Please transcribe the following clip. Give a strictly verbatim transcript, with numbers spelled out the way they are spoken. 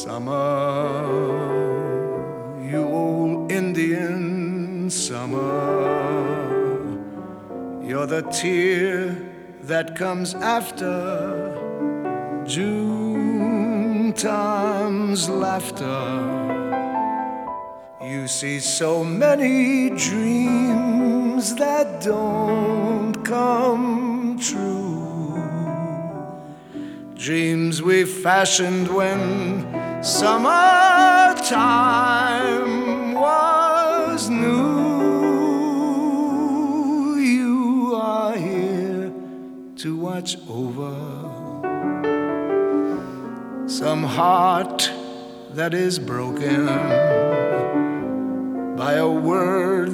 Summer, you old Indian summer, you're the tear that comes after June time's laughter. You see so many dreams that don't come true, dreams we fashioned when summertime was new. You are here to watch over some heart that is broken by a word